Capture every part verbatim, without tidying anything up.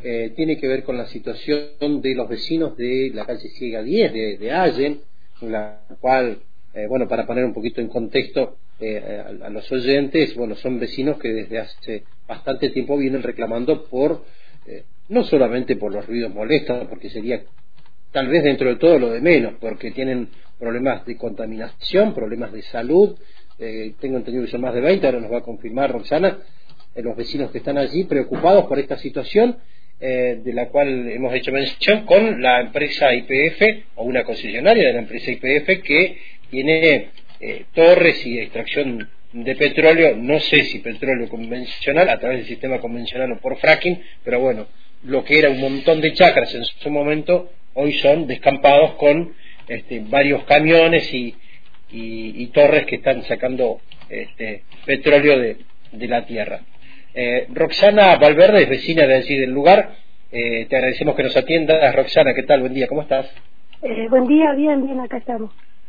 eh, tiene que ver con la situación de los vecinos de la calle Ciega diez de, de Allen, la cual, eh, bueno, para poner un poquito en contexto eh, a, a los oyentes, bueno, son vecinos que desde hace bastante tiempo vienen reclamando por, eh, no solamente por los ruidos molestos, porque sería tal vez dentro de todo lo de menos, porque tienen problemas de contaminación, problemas de salud, eh, tengo entendido que son más de veinte, ahora nos va a confirmar Roxana, eh, los vecinos que están allí preocupados por esta situación, eh, de la cual hemos hecho mención con la empresa Y P F, o una concesionaria de la empresa Y P F, que tiene eh, torres y extracción de petróleo, no sé si petróleo convencional, a través del sistema convencional o por fracking, pero bueno, lo que era un montón de chacras en su momento, hoy son descampados con este, varios camiones y, y, y torres que están sacando este, petróleo de, de la tierra. Eh, Roxana Valverde es vecina de allí del lugar, eh, te agradecemos que nos atiendas. Roxana, ¿qué tal? Buen día, ¿cómo estás? Eh, buen día, bien, bien, acá estamos.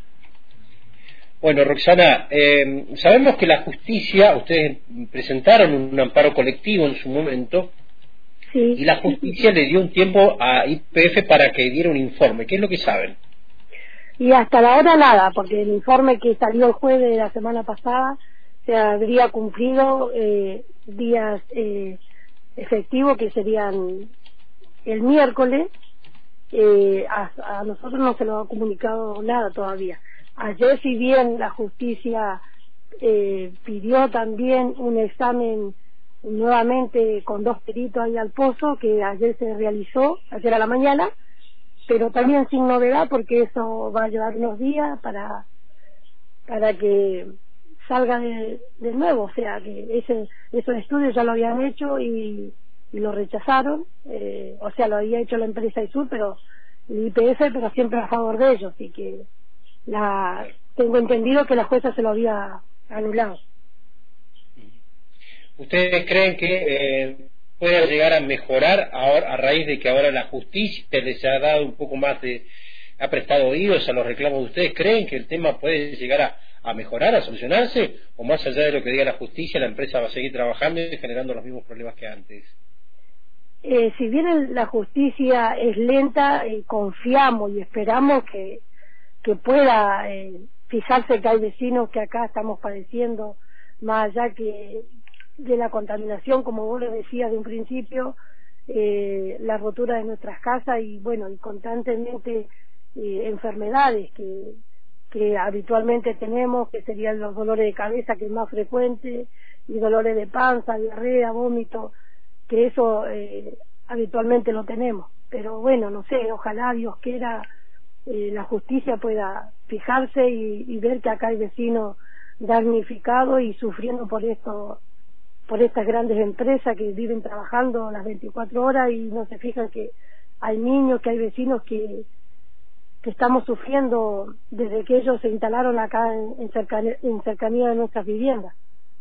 Bueno, Roxana, eh, sabemos que la justicia, ustedes presentaron un amparo colectivo en su momento, sí, y la justicia le dio un tiempo a Y P F para que diera un informe. ¿Qué es lo que saben? Y hasta la hora nada, porque el informe que salió el jueves de la semana pasada se habría cumplido eh, días eh, efectivos, que serían el miércoles. Eh, a, a nosotros no se nos ha comunicado nada todavía. Ayer, si bien la justicia eh, pidió también un examen nuevamente con dos peritos ahí al pozo, que ayer se realizó, ayer a la mañana, pero también sin novedad, porque eso va a llevar unos días para para que salga de, de nuevo, o sea que ese esos estudios ya lo habían hecho y, y lo rechazaron, eh, o sea, lo había hecho la empresa ISUR, pero el Y P F, pero siempre a favor de ellos, y que la tengo entendido que la jueza se lo había anulado. ¿Ustedes creen que eh, pueda llegar a mejorar ahora, a raíz de que ahora la justicia les ha dado un poco más de, ha prestado oídos a los reclamos de ustedes? ¿Creen que el tema puede llegar a, a mejorar, a solucionarse? ¿O más allá de lo que diga la justicia, la empresa va a seguir trabajando y generando los mismos problemas que antes? Eh, si bien el, la justicia es lenta, eh, confiamos y esperamos que, que pueda eh, fijarse que hay vecinos que acá estamos padeciendo, más allá que de la contaminación, como vos lo decías de un principio, eh, la rotura de nuestras casas y bueno, y constantemente eh, enfermedades que, que habitualmente tenemos, que serían los dolores de cabeza, que es más frecuente, y dolores de panza, diarrea, vómito, que eso eh, habitualmente lo tenemos. Pero bueno, no sé, ojalá Dios quiera eh, la justicia pueda fijarse y, y ver que acá hay vecinos damnificados y sufriendo por esto, por estas grandes empresas que viven trabajando las veinticuatro horas y no se fijan que hay niños, que hay vecinos que, que estamos sufriendo desde que ellos se instalaron acá en, en, cercanía, en cercanía de nuestras viviendas.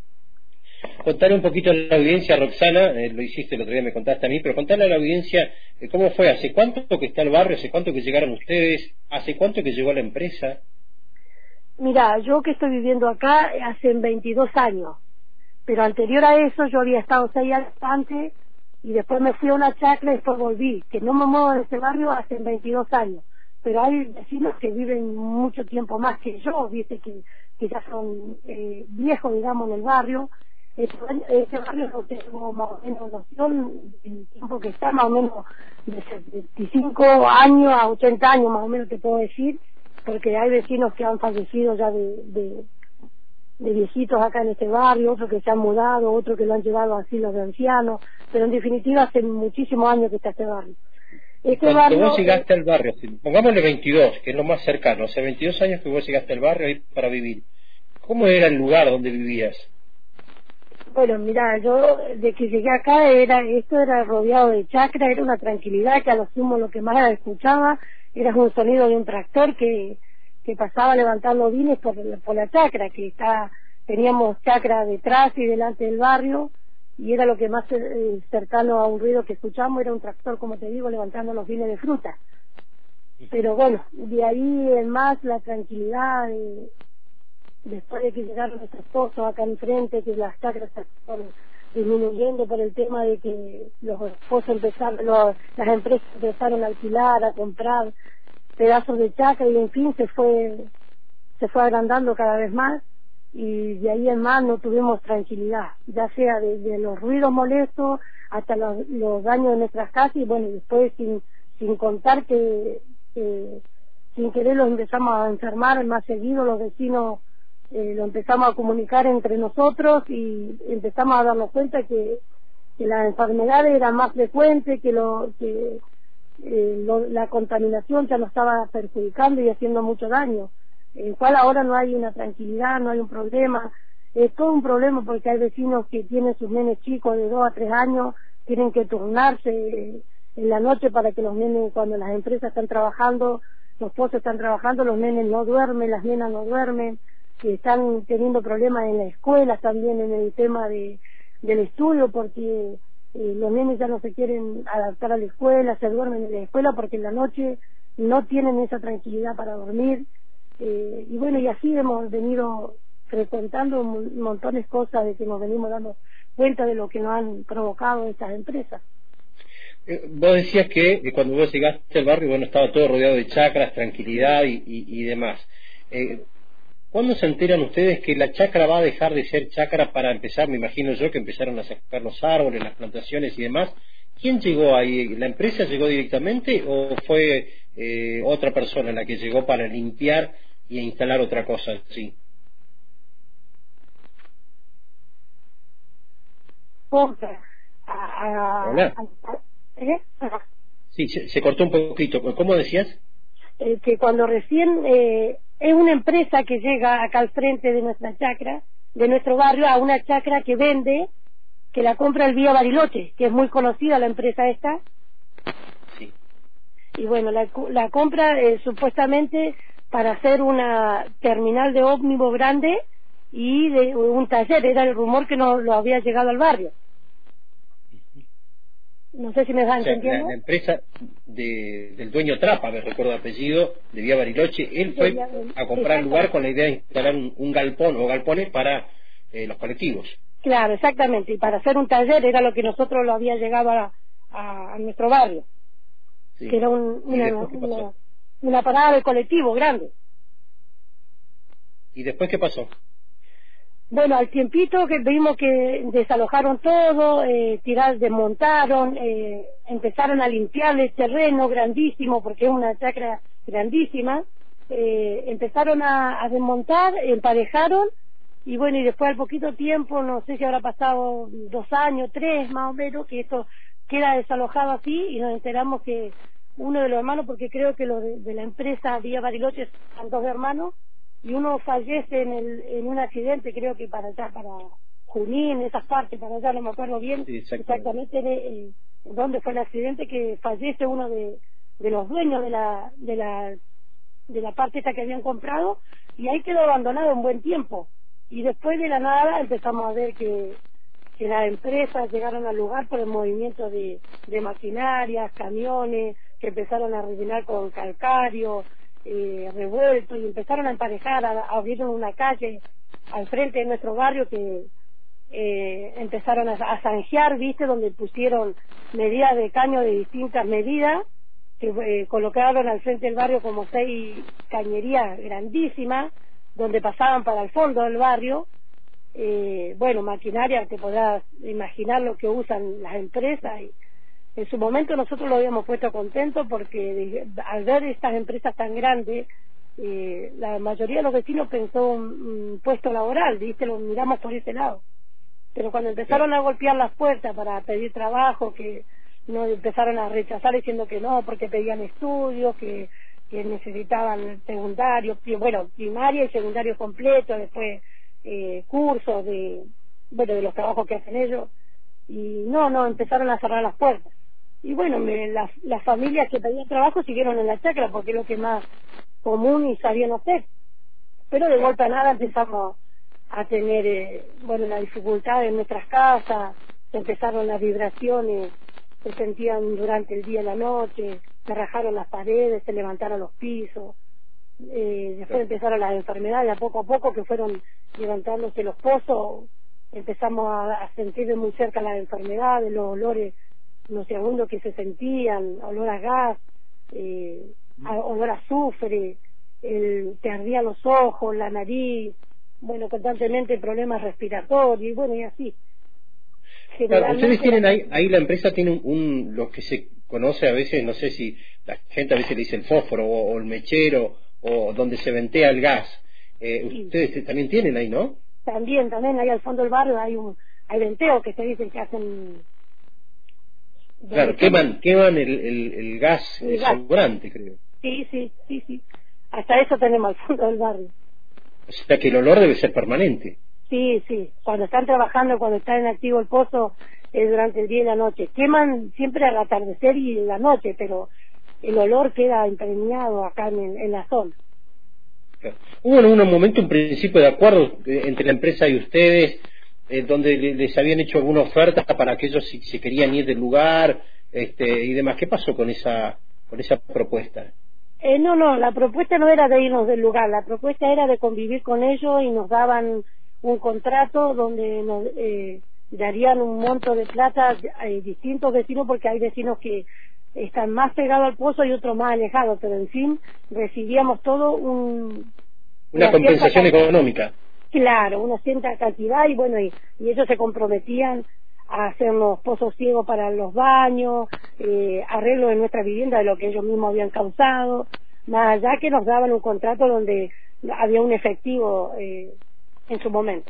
Contar un poquito a la audiencia, Roxana, eh, lo hiciste el otro día, me contaste a mí, pero contarle a la audiencia eh, cómo fue, hace cuánto que está el barrio, hace cuánto que llegaron ustedes, hace cuánto que llegó la empresa. Mira, yo que estoy viviendo acá hace veintidós años, pero anterior a eso yo había estado seis años antes y después me fui a una chacra y después volví, que no me muevo de este barrio hace veintidós años, pero hay vecinos que viven mucho tiempo más que yo, viste, que, que ya son eh, viejos, digamos, en el barrio. Este, este barrio no tengo más o menos noción del tiempo que está, más o menos de setenta y cinco años a ochenta años, más o menos te puedo decir, porque hay vecinos que han fallecido ya de, de, de viejitos acá en este barrio, otros que se han mudado, otros que lo han llevado a asilos de ancianos, pero en definitiva hace muchísimos años que está este barrio. Este Cuando barrio, vos llegaste al barrio, pongámosle veintidós, que es lo más cercano, hace veintidós años que vos llegaste al barrio ahí para vivir, ¿cómo era el lugar donde vivías? Bueno, mira, yo de que llegué acá era esto era rodeado de chacra, era una tranquilidad que a lo sumo lo que más escuchaba era un sonido de un tractor que, que pasaba levantando vines por, por la chacra, que está, teníamos chacra detrás y delante del barrio, y era lo que más eh, cercano a un ruido que escuchamos, era un tractor, como te digo, levantando los vines de fruta. Pero bueno, de ahí en más la tranquilidad de, después de que llegaron estos pozos acá enfrente, que las chacras se fueron disminuyendo por el tema de que los pozos empezaron, los, las empresas empezaron a alquilar, a comprar pedazos de chacra y en fin se fue se fue agrandando cada vez más y de ahí en más no tuvimos tranquilidad, ya sea desde los ruidos molestos hasta los, los daños de nuestras casas y bueno, después sin sin contar que, que sin querer los empezamos a enfermar más seguido, los vecinos eh, lo empezamos a comunicar entre nosotros y empezamos a darnos cuenta que, que las enfermedades eran más frecuentes, que, lo, que eh, lo, la contaminación ya nos estaba perjudicando y haciendo mucho daño, en el cual ahora no hay una tranquilidad, no hay un problema, es todo un problema porque hay vecinos que tienen sus nenes chicos de dos a tres años, tienen que turnarse en la noche para que los nenes, cuando las empresas están trabajando, los pozos están trabajando, los nenes no duermen, las nenas no duermen, que están teniendo problemas en la escuela también en el tema de del estudio porque eh, los nenes ya no se quieren adaptar a la escuela, se duermen en la escuela porque en la noche no tienen esa tranquilidad para dormir eh, y bueno, y así hemos venido frecuentando montones de cosas de que nos venimos dando cuenta de lo que nos han provocado estas empresas. Eh, vos decías que eh, cuando vos llegaste al barrio, bueno, estaba todo rodeado de chacras, tranquilidad y, y, y demás. Eh, ¿Cuándo se enteran ustedes que la chacra va a dejar de ser chacra para empezar? Me imagino yo que empezaron a sacar los árboles, las plantaciones y demás. ¿Quién llegó ahí? ¿La empresa llegó directamente o fue eh, otra persona la que llegó para limpiar y instalar otra cosa? Sí. Hola. ¿Eh? Sí, se, se cortó un poquito. ¿Cómo decías? Eh, que cuando recién eh, es una empresa que llega acá al frente de nuestra chacra, de nuestro barrio, a una chacra que vende, que la compra el Vía Bariloche, que es muy conocida la empresa esta. Sí. Y bueno, la, la compra eh, supuestamente para hacer una terminal de ómnibus grande y de un taller, era el rumor que no lo había llegado al barrio. No sé si me están o sea, entendiendo. La, la empresa de, del dueño Trapa, me recuerdo el apellido, de Vía Bariloche, él fue a comprar el lugar con la idea de instalar un, un galpón o galpones para eh, los colectivos. Claro, exactamente, y para hacer un taller era lo que nosotros lo había llegado a, a, a nuestro barrio, sí. Que era un, una, una, una parada de colectivo grande. ¿Y después qué pasó? Bueno, al tiempito que vimos que desalojaron todo, eh, tirar, desmontaron, eh, empezaron a limpiar el terreno grandísimo, porque es una chacra grandísima, eh, empezaron a, a desmontar, emparejaron, y bueno, y después al poquito tiempo, no sé si habrá pasado dos años, tres más o menos, que esto queda desalojado así, y nos enteramos que uno de los hermanos, porque creo que los de, de la empresa Vía Bariloche son dos hermanos, y uno fallece en, el, en un accidente, creo que para allá, para Junín, esas partes, para allá, no me acuerdo bien sí, exactamente eh, dónde fue el accidente, que fallece uno de, de los dueños de la, de la de la parte esta que habían comprado, y ahí quedó abandonado un buen tiempo, y después de la nada empezamos a ver que, que las empresas llegaron al lugar por el movimiento de, de maquinarias, camiones, que empezaron a rellenar con calcario, Eh, revuelto, y empezaron a emparejar, a, a abrieron una calle al frente de nuestro barrio que eh, empezaron a, a zanjear, viste, donde pusieron medidas de caño de distintas medidas, que eh, colocaron al frente del barrio como seis cañerías grandísimas, donde pasaban para el fondo del barrio, eh, bueno, maquinaria, te podrás imaginar lo que usan las empresas, y en su momento nosotros lo habíamos puesto contento porque al ver estas empresas tan grandes, eh, la mayoría de los vecinos pensó un, un puesto laboral, ¿viste? Lo miramos por ese lado. Pero cuando empezaron a golpear las puertas para pedir trabajo, que no empezaron a rechazar diciendo que no, porque pedían estudios, que, que necesitaban secundarios, bueno, primaria y secundario completo, después eh, cursos de, bueno, de los trabajos que hacen ellos, y no, no, empezaron a cerrar las puertas. Y bueno, me, las, las familias que pedían trabajo siguieron en la chacra porque es lo que más común y sabían hacer. Pero de golpe a nada empezamos a tener, eh, bueno, la dificultad en nuestras casas, empezaron las vibraciones, se sentían durante el día y la noche, se rajaron las paredes, se levantaron los pisos, eh, después empezaron las enfermedades a poco a poco que fueron levantándose los pozos, empezamos a, a sentir muy cerca las enfermedades, los olores nauseabundos que se sentían, olor a gas, eh, a, olor a azufre, el, te ardían los ojos, la nariz, bueno, constantemente problemas respiratorios, y bueno, y así. Claro, ustedes tienen ahí, ahí la empresa tiene un, un, lo que se conoce a veces, no sé si la gente a veces le dice el fósforo o, o el mechero o donde se ventea el gas. Eh, Sí. Ustedes también tienen ahí, ¿no? También, también ahí al fondo del barrio hay un hay venteos que se dicen que hacen... Claro, queman, queman el, el, el gas el gas. sobrante, creo. Sí, sí, sí, sí. Hasta eso tenemos al fondo del barrio. O sea que el olor debe ser permanente. Sí, sí. Cuando están trabajando, cuando está en activo el pozo, es durante el día y la noche. Queman siempre al atardecer y en la noche, pero el olor queda impregnado acá en, en la zona. Claro. Hubo en un momento un principio de acuerdo eh, entre la empresa y ustedes, eh, donde les habían hecho alguna oferta para que ellos si, si querían ir del lugar, este, y demás. ¿Qué pasó con esa con esa propuesta? Eh, no, no, la propuesta no era de irnos del lugar, la propuesta era de convivir con ellos y nos daban un contrato donde nos eh, darían un monto de plata a eh, distintos vecinos, porque hay vecinos que están más pegados al pozo y otros más alejados, pero en fin, recibíamos todo un... Una, una compensación económica. Claro, una cierta cantidad, y bueno, y, y ellos se comprometían a hacernos pozos ciegos para los baños, eh, arreglo de nuestra vivienda de lo que ellos mismos habían causado, más allá que nos daban un contrato donde había un efectivo eh, en su momento.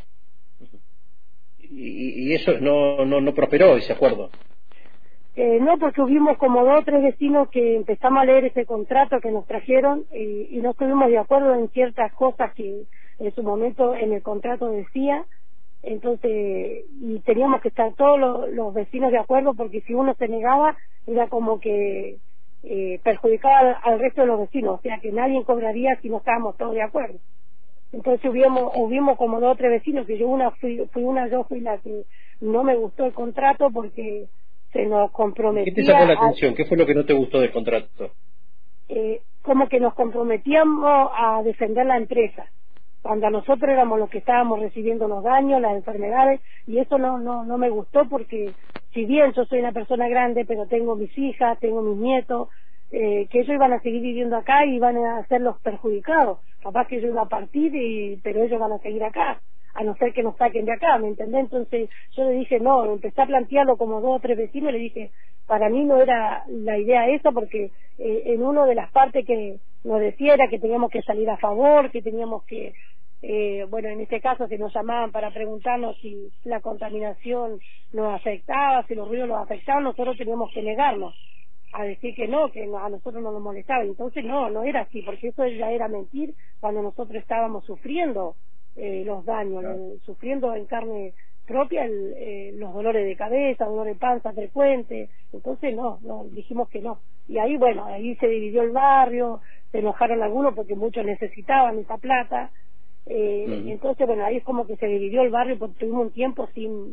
Y, y eso no, no, no prosperó ese acuerdo. Eh, no, porque hubimos como dos o tres vecinos que empezamos a leer ese contrato que nos trajeron y, y no estuvimos de acuerdo en ciertas cosas que en su momento en el contrato decía. Entonces, y teníamos que estar todos los, los vecinos de acuerdo, porque si uno se negaba era como que eh, perjudicaba al, al resto de los vecinos, o sea que nadie cobraría si no estábamos todos de acuerdo. Entonces hubimos, hubimos como dos o tres vecinos, que yo una fui, fui una, yo fui la que no me gustó el contrato porque se nos comprometía. ¿Qué te sacó la atención? A, ¿Qué fue lo que no te gustó del contrato? Eh, como que nos comprometíamos a defender la empresa, cuando a nosotros éramos los que estábamos recibiendo los daños, las enfermedades, y eso no no no me gustó, porque si bien yo soy una persona grande, pero tengo mis hijas, tengo mis nietos, eh, que ellos iban a seguir viviendo acá y iban a ser los perjudicados. Capaz que yo iba a partir, y, pero ellos van a seguir acá, a no ser que nos saquen de acá, ¿me entendés? Entonces yo le dije, no, empecé a plantearlo como dos o tres vecinos, y le dije, para mí no era la idea esa, porque eh, en una de las partes que nos decía era que teníamos que salir a favor, que teníamos que, eh, bueno, en este caso que nos llamaban para preguntarnos si la contaminación nos afectaba, si los ruidos nos afectaban, nosotros teníamos que negarnos a decir que no, que a nosotros no nos molestaba. Entonces no, no era así, porque eso ya era mentir cuando nosotros estábamos sufriendo eh, los daños, claro. eh, sufriendo en carne propia el, eh, los dolores de cabeza, dolores de panza frecuentes. Entonces no, no, dijimos que no. Y ahí, bueno, ahí se dividió el barrio, se enojaron algunos porque muchos necesitaban esa plata. Eh, uh-huh. Entonces, bueno, ahí es como que se dividió el barrio, porque tuvimos un tiempo sin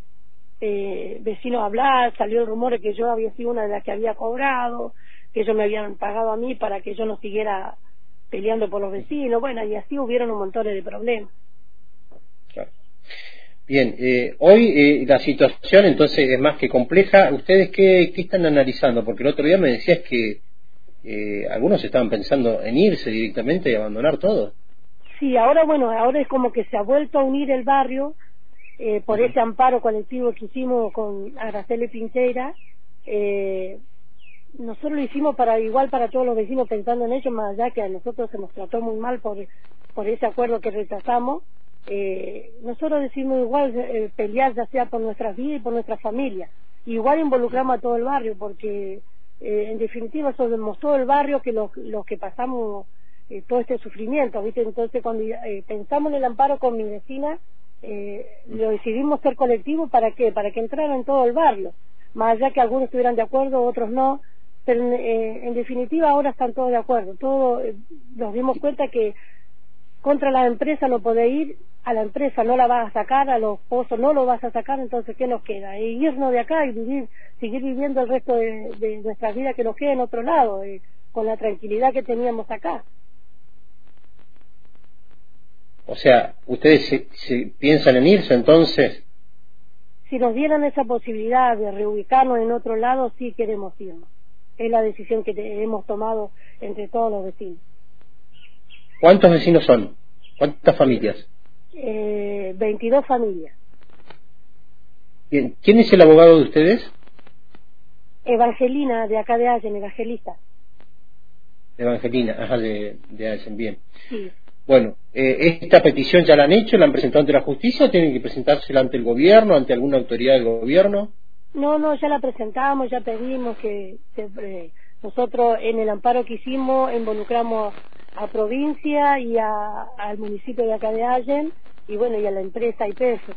eh, vecinos hablar, salió el rumor de que yo había sido una de las que había cobrado, que ellos me habían pagado a mí para que yo no siguiera peleando por los vecinos, bueno, y así hubieron un montón de problemas. Claro. Bien, eh, hoy eh, la situación entonces es más que compleja. ¿Ustedes qué, qué están analizando? Porque el otro día me decías que eh, algunos estaban pensando en irse directamente y abandonar todo. Sí, ahora bueno, ahora es como que se ha vuelto a unir el barrio eh, por ese amparo colectivo que hicimos con Araceli Pintera. Eh, nosotros lo hicimos para igual para todos los vecinos, pensando en ellos, más allá que a nosotros se nos trató muy mal por, por ese acuerdo que rechazamos. Eh, nosotros decimos igual eh, pelear ya sea por nuestras vidas y por nuestra familia. Igual involucramos a todo el barrio, porque eh, en definitiva somos todo el barrio que los, los que pasamos eh, todo este sufrimiento, ¿viste? Entonces cuando eh, pensamos en el amparo con mi vecina, eh, lo decidimos ser colectivo. ¿Para qué? Para que entraran en todo el barrio, más allá que algunos estuvieran de acuerdo, otros no, pero eh, en definitiva ahora están todos de acuerdo. Todos eh, nos dimos cuenta que contra la empresa no podés ir, a la empresa no la vas a sacar, a los pozos no lo vas a sacar, entonces ¿qué nos queda? E irnos de acá y vivir, seguir viviendo el resto de, de nuestra vida que nos queda en otro lado, eh, con la tranquilidad que teníamos acá. O sea, ¿ustedes se, se piensan en irse entonces? Si nos dieran esa posibilidad de reubicarnos en otro lado, sí queremos irnos. Es la decisión que te, hemos tomado entre todos los vecinos. ¿Cuántos vecinos son? ¿Cuántas familias? Eh, veintidós familias. Bien. ¿Quién es el abogado de ustedes? Evangelina, de acá de Allen, evangelista. Evangelina, ajá, de, de Allen, bien. Sí. Bueno, eh, ¿esta petición ya la han hecho? ¿La han presentado ante la justicia o tienen que presentársela ante el gobierno, ante alguna autoridad del gobierno? No, no, ya la presentamos, ya pedimos que se, eh, nosotros en el amparo que hicimos involucramos a provincia y a, al municipio de acá de Allen y bueno, y a la empresa I P F.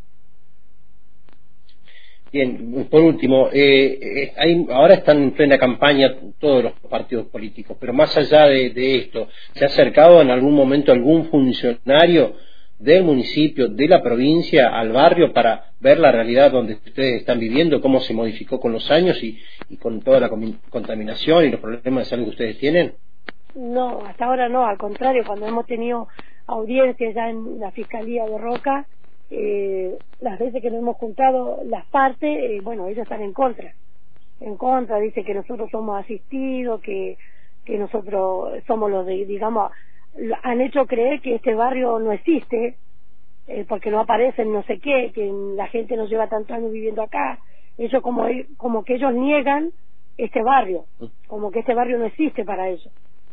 Bien, por último, eh, eh, hay, ahora están en plena campaña todos los partidos políticos, pero más allá de, de esto, ¿se ha acercado en algún momento algún funcionario del municipio, de la provincia, al barrio para ver la realidad donde ustedes están viviendo, cómo se modificó con los años y, y con toda la contaminación y los problemas de salud que ustedes tienen? No, hasta ahora no, al contrario, cuando hemos tenido audiencias ya en la Fiscalía de Roca, eh, las veces que nos hemos juntado las partes, eh, bueno, ellos están en contra, en contra, dice que nosotros somos asistidos, que, que nosotros somos los de, digamos, han hecho creer que este barrio no existe, eh, porque no aparecen no sé qué, que la gente no lleva tantos años viviendo acá, eso como, como que ellos niegan este barrio, como que este barrio no existe para ellos.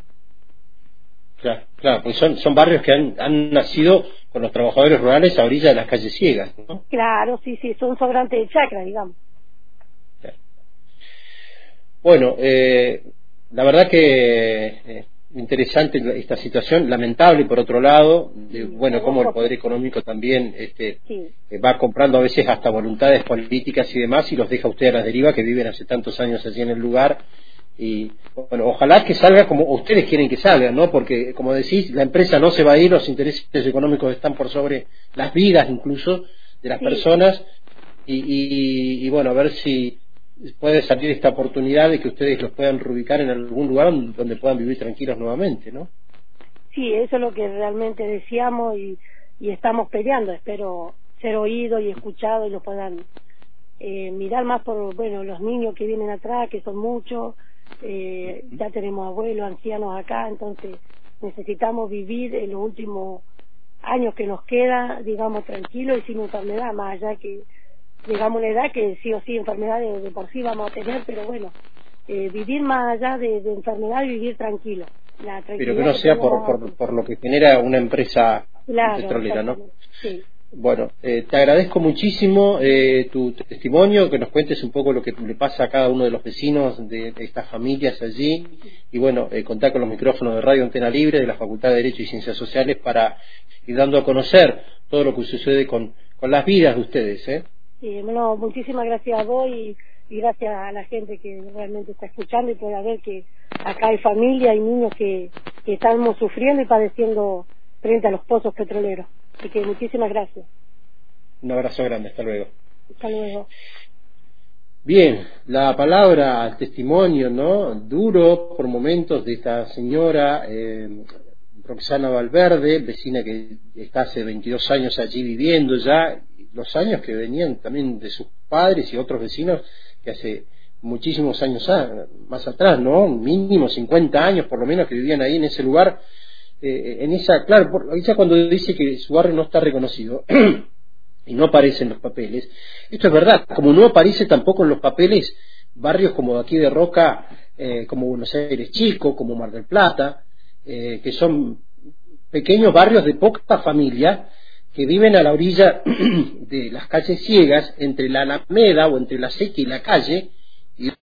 Claro, claro, pues son, son barrios que han, han nacido con los trabajadores rurales a orilla de las calles ciegas, ¿no? Claro, sí, sí, son sobrantes de chacra, digamos. Claro. Bueno, eh, la verdad que eh, interesante esta situación, lamentable por otro lado, de, sí, bueno, cómo el poder económico también este, sí. eh, va comprando a veces hasta voluntades políticas y demás y los deja a usted a la deriva, que viven hace tantos años allí en el lugar. Y bueno, ojalá que salga como ustedes quieren que salga, ¿no? Porque como decís, la empresa no se va a ir, los intereses económicos están por sobre las vidas incluso de las sí. personas y, y, y bueno, a ver si puede salir esta oportunidad de que ustedes los puedan reubicar en algún lugar donde puedan vivir tranquilos nuevamente, ¿no? Sí, eso es lo que realmente deseamos y, y estamos peleando. Espero ser oído y escuchado y lo puedan eh, mirar más por, bueno, los niños que vienen atrás, que son muchos. Eh, ya tenemos abuelos, ancianos acá, entonces necesitamos vivir en los últimos años que nos queda, digamos, tranquilos y sin enfermedad, más allá que llegamos a una edad que sí o sí enfermedades de por sí vamos a tener, pero bueno, eh, vivir más allá de, de enfermedad y vivir tranquilo. La pero que no sea por, por, por lo que genera una empresa claro, petrolera, ¿no? Sí. Bueno, eh, te agradezco muchísimo eh, tu testimonio, que nos cuentes un poco lo que le pasa a cada uno de los vecinos de, de estas familias allí y bueno, eh, contar con los micrófonos de Radio Antena Libre de la Facultad de Derecho y Ciencias Sociales para ir dando a conocer todo lo que sucede con, con las vidas de ustedes, ¿eh? Sí, bueno, muchísimas gracias a vos y, y gracias a la gente que realmente está escuchando y puede ver que acá hay familia y niños que, que estamos sufriendo y padeciendo frente a los pozos petroleros. Así que muchísimas gracias. Un abrazo grande, hasta luego. Hasta luego. Bien, la palabra, el testimonio, ¿no? Duro por momentos de esta señora eh, Roxana Valverde, vecina que está hace veintidós años allí viviendo ya, los años que venían también de sus padres y otros vecinos que hace muchísimos años más atrás, ¿no? Mínimo cincuenta años por lo menos que vivían ahí en ese lugar. Eh, en esa, claro, por, ella cuando dice que su barrio no está reconocido y no aparece en los papeles, esto es verdad, como no aparece tampoco en los papeles barrios como aquí de Roca, eh, como Buenos Aires Chico, como Mar del Plata, eh, que son pequeños barrios de poca familia que viven a la orilla de las calles ciegas entre la Alameda o entre la Seca y la calle,